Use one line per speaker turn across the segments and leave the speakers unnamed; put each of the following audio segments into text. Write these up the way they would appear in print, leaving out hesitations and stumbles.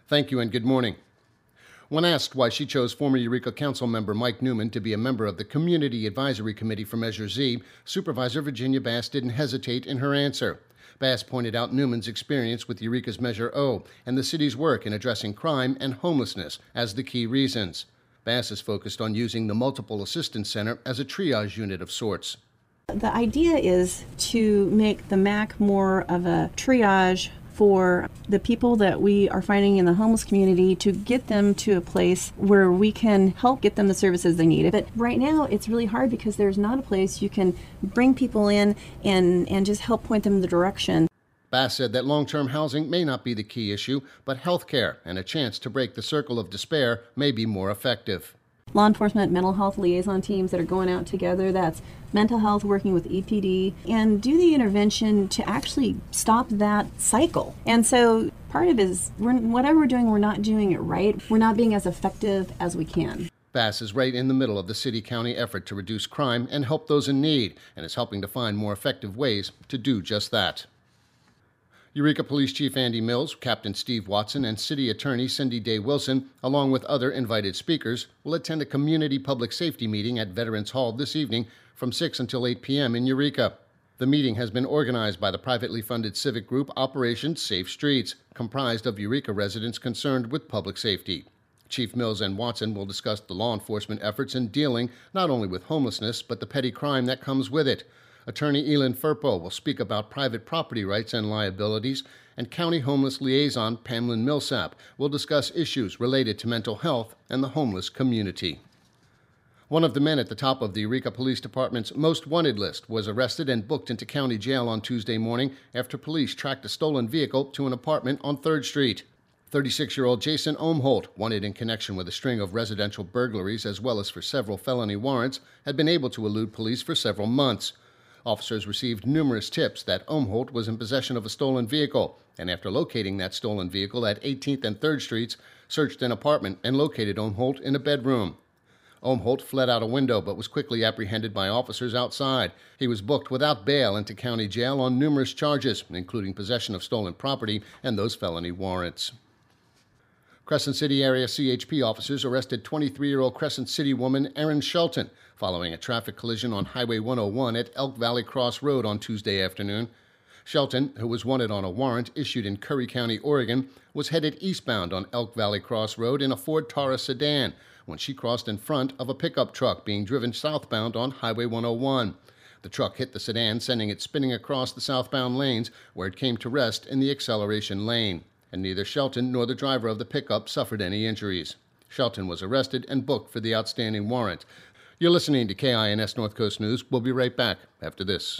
Thank you and good morning. When asked why she chose former Eureka Council member Mike Newman to be a member of the Community Advisory Committee for Measure Z, Supervisor Virginia Bass didn't hesitate in her answer. Bass pointed out Newman's experience with Eureka's Measure O and the city's work in addressing crime and homelessness as the key reasons. Bass is focused on using the Multiple Assistance Center as a triage unit of sorts.
The idea is to make the MAC more of a triage for the people that we are finding in the homeless community, to get them to a place where we can help get them the services they need. But right now it's really hard because there's not a place you can bring people in and just help point them in the direction.
Bass said that long-term housing may not be the key issue, but health care and a chance to break the circle of despair may be more effective.
Law enforcement, mental health liaison teams that are going out together, that's mental health working with EPD, and do the intervention to actually stop that cycle. And so part of it is, whatever we're doing, we're not doing it right. We're not being as effective as we can.
Bass is right in the middle of the city-county effort to reduce crime and help those in need, and is helping to find more effective ways to do just that. Eureka Police Chief Andy Mills, Captain Steve Watson, and City Attorney Cindy Day Wilson, along with other invited speakers, will attend a community public safety meeting at Veterans Hall this evening from 6 until 8 p.m. in Eureka. The meeting has been organized by the privately funded civic group Operation Safe Streets, comprised of Eureka residents concerned with public safety. Chief Mills and Watson will discuss the law enforcement efforts in dealing not only with homelessness, but the petty crime that comes with it. Attorney Elin Firpo will speak about private property rights and liabilities, and County Homeless Liaison Pamela Millsap will discuss issues related to mental health and the homeless community. One of the men at the top of the Eureka Police Department's most wanted list was arrested and booked into county jail on Tuesday morning after police tracked a stolen vehicle to an apartment on 3rd Street. 36-year-old Jason Omholt, wanted in connection with a string of residential burglaries as well as for several felony warrants, had been able to elude police for several months. Officers received numerous tips that Omholt was in possession of a stolen vehicle, and after locating that stolen vehicle at 18th and 3rd Streets, searched an apartment and located Omholt in a bedroom. Omholt fled out a window but was quickly apprehended by officers outside. He was booked without bail into county jail on numerous charges, including possession of stolen property and those felony warrants. Crescent City area CHP officers arrested 23-year-old Crescent City woman Erin Shelton following a traffic collision on Highway 101 at Elk Valley Cross Road on Tuesday afternoon. Shelton, who was wanted on a warrant issued in Curry County, Oregon, was headed eastbound on Elk Valley Cross Road in a Ford Taurus sedan when she crossed in front of a pickup truck being driven southbound on Highway 101. The truck hit the sedan, sending it spinning across the southbound lanes, where it came to rest in the acceleration lane. And neither Shelton nor the driver of the pickup suffered any injuries. Shelton was arrested and booked for the outstanding warrant. You're listening to KINS North Coast News. We'll be right back after this.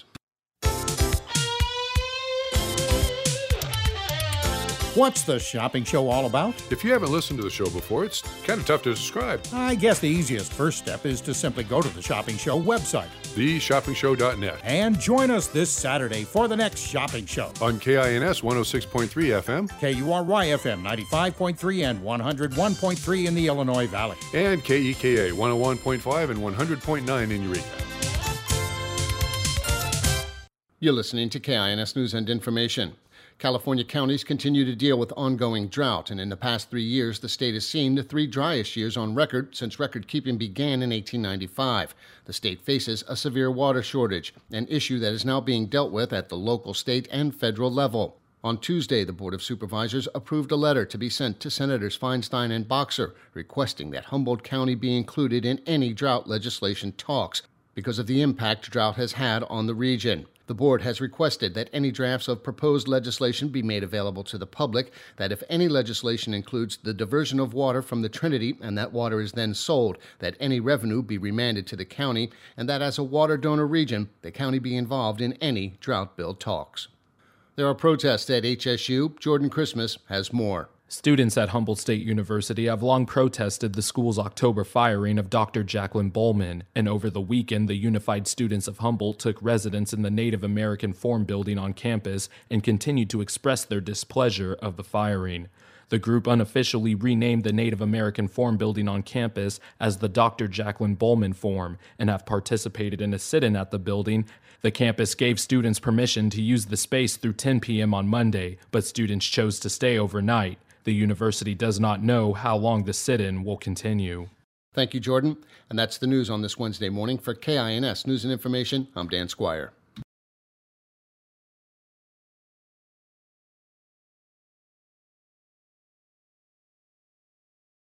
What's the shopping show all about?
If you haven't listened to the show before, it's kind of tough to describe.
I guess the easiest first step is to simply go to the shopping show website,
theshoppingshow.net,
and join us this Saturday for the next shopping show
on KINS 106.3 FM,
KURY FM 95.3 and 101.3 in the Illinois Valley,
and KEKA 101.5 and 100.9 in Eureka.
You're listening to KINS News and Information. California counties continue to deal with ongoing drought, and in the past 3 years, the state has seen the 3 driest years on record since record-keeping began in 1895. The state faces a severe water shortage, an issue that is now being dealt with at the local, state, and federal level. On Tuesday, the Board of Supervisors approved a letter to be sent to Senators Feinstein and Boxer requesting that Humboldt County be included in any drought legislation talks because of the impact drought has had on the region. The board has requested that any drafts of proposed legislation be made available to the public, that if any legislation includes the diversion of water from the Trinity and that water is then sold, that any revenue be remanded to the county, and that as a water donor region, the county be involved in any drought bill talks. There are protests at HSU. Jordan Christmas has more.
Students at Humboldt State University have long protested the school's October firing of Dr. Jacqueline Bowman, and over the weekend, the Unified Students of Humboldt took residence in the Native American Forum building on campus and continued to express their displeasure of the firing. The group unofficially renamed the Native American Forum building on campus as the Dr. Jacqueline Bowman Forum and have participated in a sit-in at the building. The campus gave students permission to use the space through 10 p.m. on Monday, but students chose to stay overnight. The university does not know how long the sit-in will continue.
Thank you, Jordan. And that's the news on this Wednesday morning. For KINS News and Information, I'm Dan Squire.